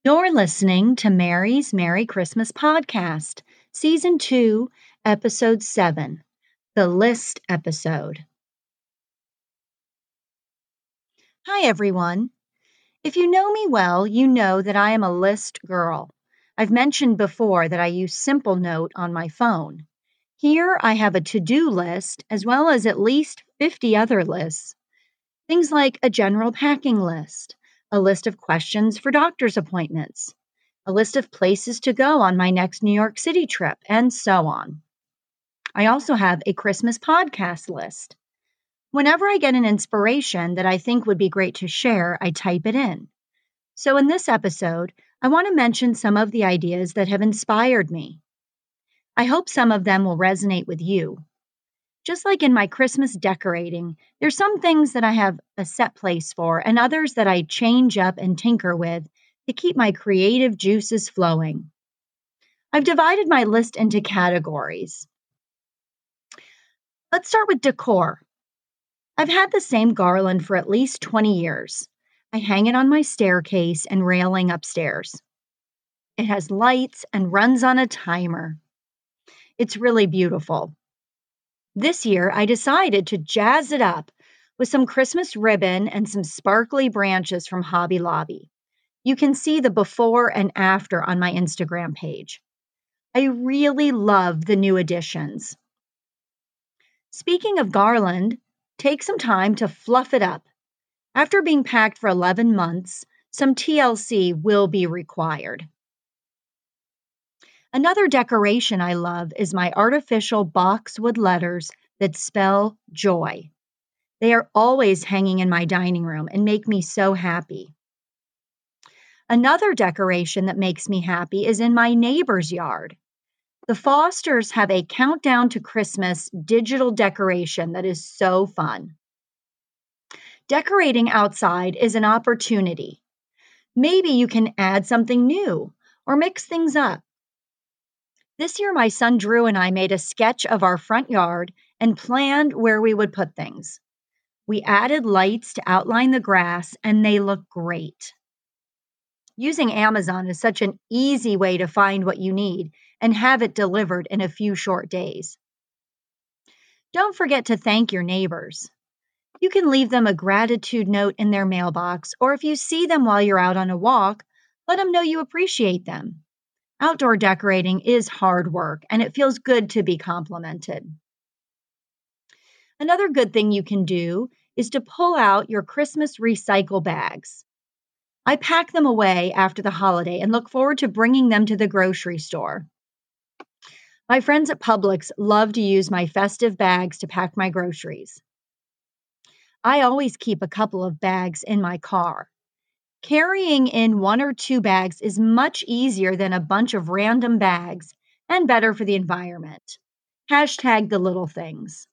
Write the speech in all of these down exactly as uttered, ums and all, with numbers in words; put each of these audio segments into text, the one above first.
You're listening to Mary's Merry Christmas Podcast, Season two, Episode seven, the List episode. Hi, everyone. If you know me well, you know that I am a list girl. I've mentioned before that I use Simple Note on my phone. Here I have a to-do list as well as at least fifty other lists. Things like a general packing list, a list of questions for doctor's appointments, a list of places to go on my next New York City trip, and so on. I also have a Christmas podcast list. Whenever I get an inspiration that I think would be great to share, I type it in. So in this episode, I want to mention some of the ideas that have inspired me. I hope some of them will resonate with you. Just like in my Christmas decorating, there's some things that I have a set place for and others that I change up and tinker with to keep my creative juices flowing. I've divided my list into categories. Let's start with decor. I've had the same garland for at least twenty years. I hang it on my staircase and railing upstairs. It has lights and runs on a timer. It's really beautiful. This year, I decided to jazz it up with some Christmas ribbon and some sparkly branches from Hobby Lobby. You can see the before and after on my Instagram page. I really love the new additions. Speaking of garland, take some time to fluff it up. After being packed for eleven months, some T L C will be required. Another decoration I love is my artificial boxwood letters that spell joy. They are always hanging in my dining room and make me so happy. Another decoration that makes me happy is in my neighbor's yard. The Fosters have a countdown to Christmas digital decoration that is so fun. Decorating outside is an opportunity. Maybe you can add something new or mix things up. This year, my son Drew and I made a sketch of our front yard and planned where we would put things. We added lights to outline the grass, and they look great. Using Amazon is such an easy way to find what you need and have it delivered in a few short days. Don't forget to thank your neighbors. You can leave them a gratitude note in their mailbox, or if you see them while you're out on a walk, let them know you appreciate them. Outdoor decorating is hard work, and it feels good to be complimented. Another good thing you can do is to pull out your Christmas recycle bags. I pack them away after the holiday and look forward to bringing them to the grocery store. My friends at Publix love to use my festive bags to pack my groceries. I always keep a couple of bags in my car. Carrying in one or two bags is much easier than a bunch of random bags and better for the environment. Hashtag the little things.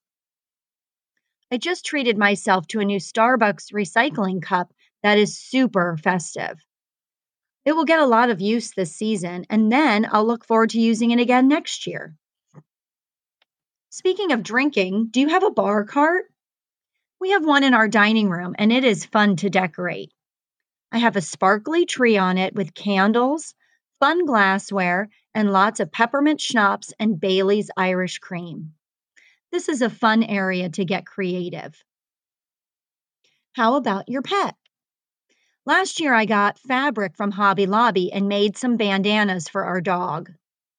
I just treated myself to a new Starbucks recycling cup that is super festive. It will get a lot of use this season, and then I'll look forward to using it again next year. Speaking of drinking, do you have a bar cart? We have one in our dining room, and it is fun to decorate. I have a sparkly tree on it with candles, fun glassware, and lots of peppermint schnapps and Bailey's Irish cream. This is a fun area to get creative. How about your pet? Last year, I got fabric from Hobby Lobby and made some bandanas for our dog.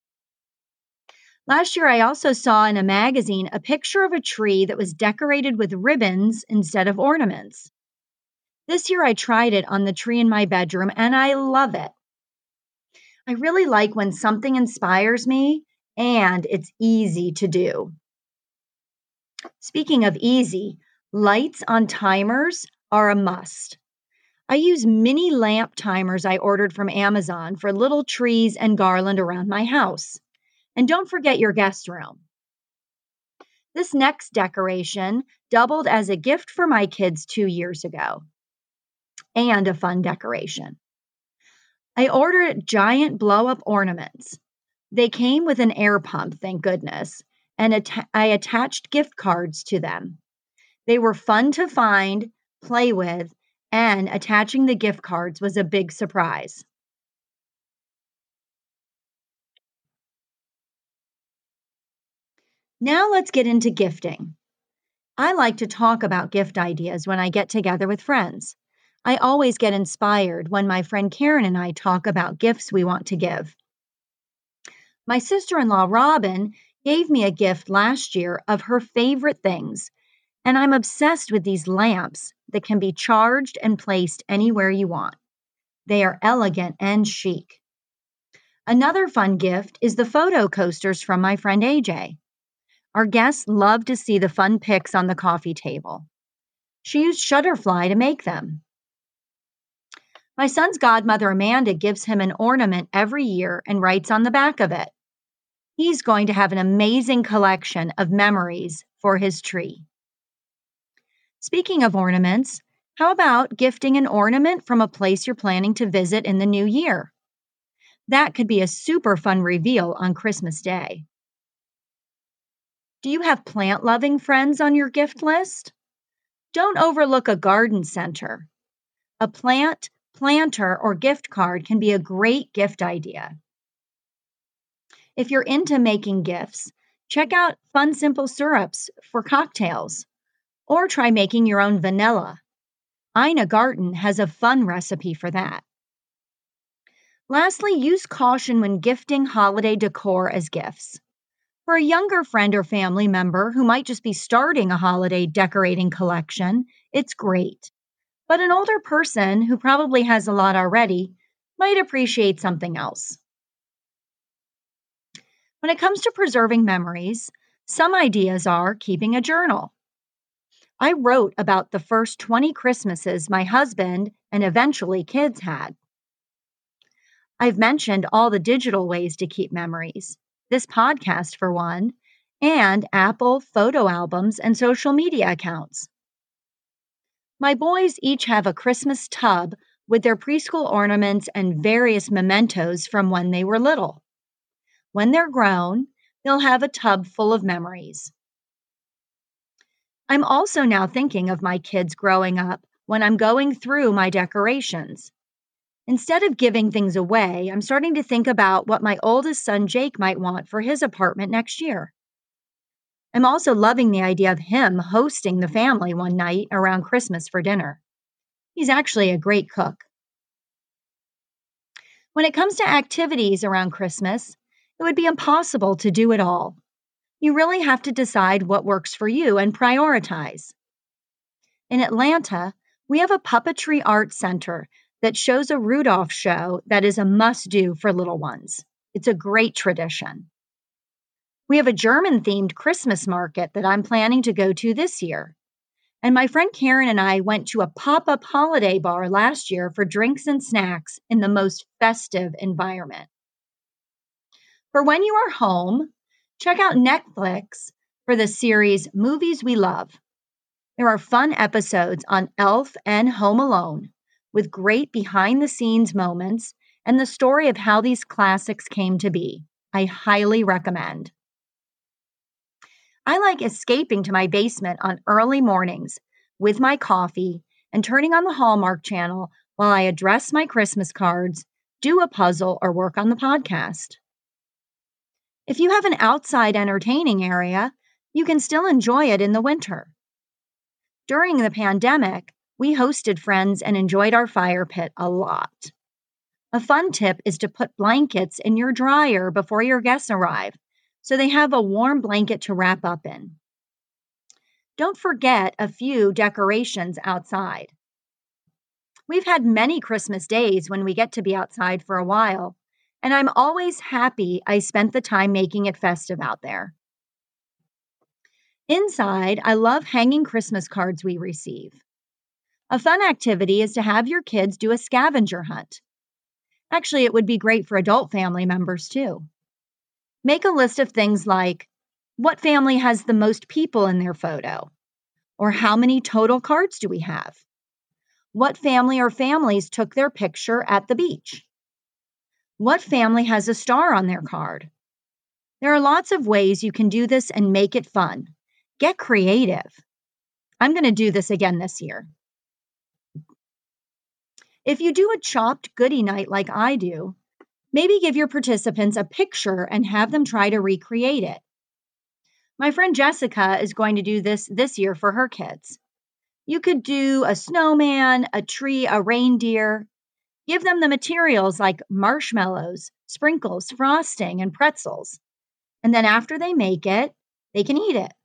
Last year, I also saw in a magazine a picture of a tree that was decorated with ribbons instead of ornaments. This year, I tried it on the tree in my bedroom, and I love it. I really like when something inspires me, and it's easy to do. Speaking of easy, lights on timers are a must. I use mini lamp timers I ordered from Amazon for little trees and garland around my house. And don't forget your guest room. This next decoration doubled as a gift for my kids two years ago. And a fun decoration. I ordered giant blow-up ornaments. They came with an air pump, thank goodness, and att- I attached gift cards to them. They were fun to find, play with, and attaching the gift cards was a big surprise. Now let's get into gifting. I like to talk about gift ideas when I get together with friends. I always get inspired when my friend Karen and I talk about gifts we want to give. My sister in law, Robin, gave me a gift last year of her favorite things, and I'm obsessed with these lamps that can be charged and placed anywhere you want. They are elegant and chic. Another fun gift is the photo coasters from my friend A J. Our guests love to see the fun pics on the coffee table. She used Shutterfly to make them. My son's godmother, Amanda, gives him an ornament every year and writes on the back of it. He's going to have an amazing collection of memories for his tree. Speaking of ornaments, how about gifting an ornament from a place you're planning to visit in the new year? That could be a super fun reveal on Christmas Day. Do you have plant-loving friends on your gift list? Don't overlook a garden center. A plant, planter, or gift card can be a great gift idea. If you're into making gifts, check out Fun Simple Syrups for cocktails, or try making your own vanilla. Ina Garten has a fun recipe for that. Lastly, use caution when gifting holiday decor as gifts. For a younger friend or family member who might just be starting a holiday decorating collection, it's great. But an older person who probably has a lot already might appreciate something else. When it comes to preserving memories, some ideas are keeping a journal. I wrote about the first twenty Christmases my husband and eventually kids had. I've mentioned all the digital ways to keep memories, this podcast for one, and Apple photo albums and social media accounts. My boys each have a Christmas tub with their preschool ornaments and various mementos from when they were little. When they're grown, they'll have a tub full of memories. I'm also now thinking of my kids growing up when I'm going through my decorations. Instead of giving things away, I'm starting to think about what my oldest son Jake might want for his apartment next year. I'm also loving the idea of him hosting the family one night around Christmas for dinner. He's actually a great cook. When it comes to activities around Christmas, it would be impossible to do it all. You really have to decide what works for you and prioritize. In Atlanta, we have a puppetry art center that shows a Rudolph show that is a must-do for little ones. It's a great tradition. We have a German-themed Christmas market that I'm planning to go to this year. And my friend Karen and I went to a pop-up holiday bar last year for drinks and snacks in the most festive environment. For when you are home, check out Netflix for the series Movies We Love. There are fun episodes on Elf and Home Alone, with great behind-the-scenes moments and the story of how these classics came to be. I highly recommend. I like escaping to my basement on early mornings with my coffee and turning on the Hallmark Channel while I address my Christmas cards, do a puzzle, or work on the podcast. If you have an outside entertaining area, you can still enjoy it in the winter. During the pandemic, we hosted friends and enjoyed our fire pit a lot. A fun tip is to put blankets in your dryer before your guests arrive, so they have a warm blanket to wrap up in. Don't forget a few decorations outside. We've had many Christmas days when we get to be outside for a while, and I'm always happy I spent the time making it festive out there. Inside, I love hanging Christmas cards we receive. A fun activity is to have your kids do a scavenger hunt. Actually, it would be great for adult family members too. Make a list of things like, what family has the most people in their photo? Or how many total cards do we have? What family or families took their picture at the beach? What family has a star on their card? There are lots of ways you can do this and make it fun. Get creative. I'm going to do this again this year. If you do a chopped goodie night like I do, maybe give your participants a picture and have them try to recreate it. My friend Jessica is going to do this this year for her kids. You could do a snowman, a tree, a reindeer. Give them the materials like marshmallows, sprinkles, frosting, and pretzels. And then after they make it, they can eat it.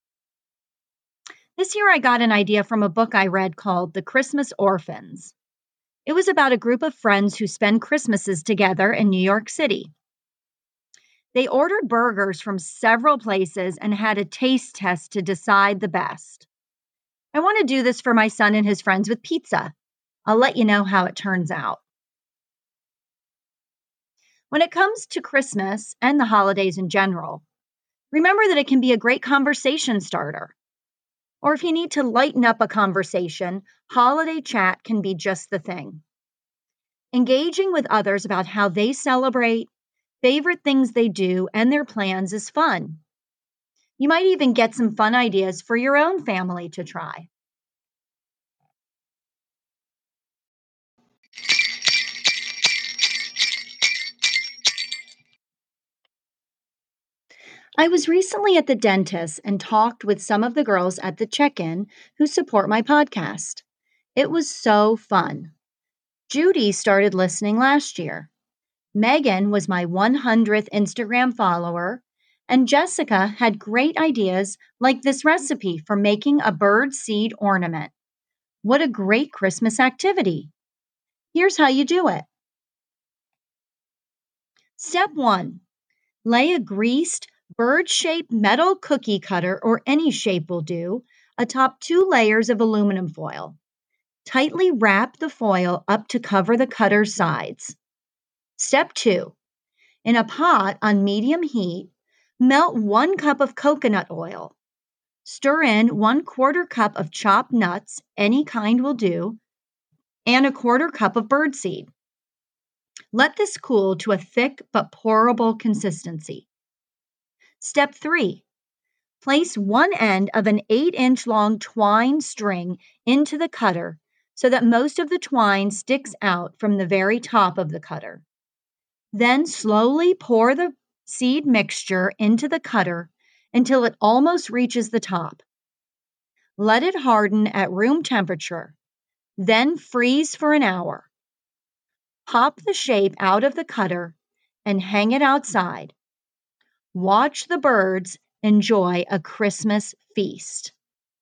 This year I got an idea from a book I read called The Christmas Orphans. It was about a group of friends who spend Christmases together in New York City. They ordered burgers from several places and had a taste test to decide the best. I want to do this for my son and his friends with pizza. I'll let you know how it turns out. When it comes to Christmas and the holidays in general, remember that it can be a great conversation starter. Or if you need to lighten up a conversation, holiday chat can be just the thing. Engaging with others about how they celebrate, favorite things they do, and their plans is fun. You might even get some fun ideas for your own family to try. I was recently at the dentist and talked with some of the girls at the check-in who support my podcast. It was so fun. Judy started listening last year. Megan was my one hundredth Instagram follower, and Jessica had great ideas like this recipe for making a bird seed ornament. What a great Christmas activity! Here's how you do it. Step one, lay a greased, bird-shaped metal cookie cutter, or any shape will do, atop two layers of aluminum foil. Tightly wrap the foil up to cover the cutter's sides. Step two, in a pot on medium heat, melt one cup of coconut oil. Stir in one quarter cup of chopped nuts, any kind will do, and a quarter cup of birdseed. Let this cool to a thick but pourable consistency. Step three, place one end of an eight inch long twine string into the cutter so that most of the twine sticks out from the very top of the cutter. Then slowly pour the seed mixture into the cutter until it almost reaches the top. Let it harden at room temperature, then freeze for an hour. Pop the shape out of the cutter and hang it outside. Watch the birds enjoy a Christmas feast.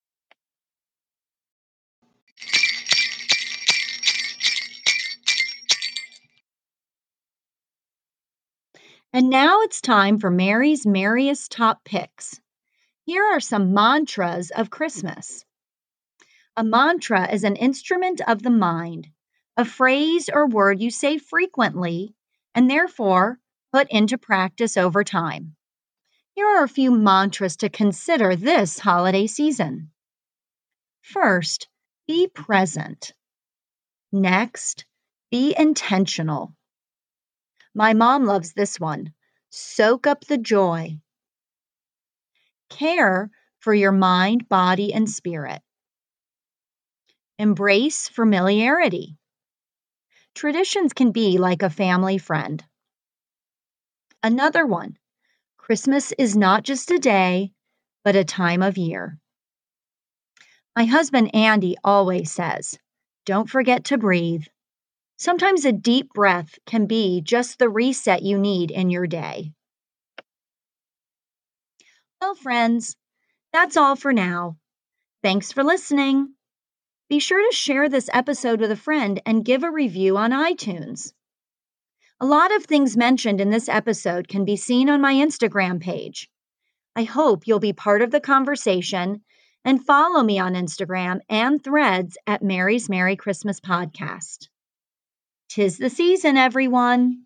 And now it's time for Mary's Merriest Top Picks. Here are some mantras of Christmas. A mantra is an instrument of the mind, a phrase or word you say frequently and therefore put into practice over time. Here are a few mantras to consider this holiday season. First, be present. Next, be intentional. My mom loves this one. Soak up the joy. Care for your mind, body, and spirit. Embrace familiarity. Traditions can be like a family friend. Another one. Christmas is not just a day, but a time of year. My husband Andy always says, don't forget to breathe. Sometimes a deep breath can be just the reset you need in your day. Well, friends, that's all for now. Thanks for listening. Be sure to share this episode with a friend and give a review on iTunes. A lot of things mentioned in this episode can be seen on my Instagram page. I hope you'll be part of the conversation and follow me on Instagram and Threads at Mary's Merry Christmas Podcast. 'Tis the season, everyone.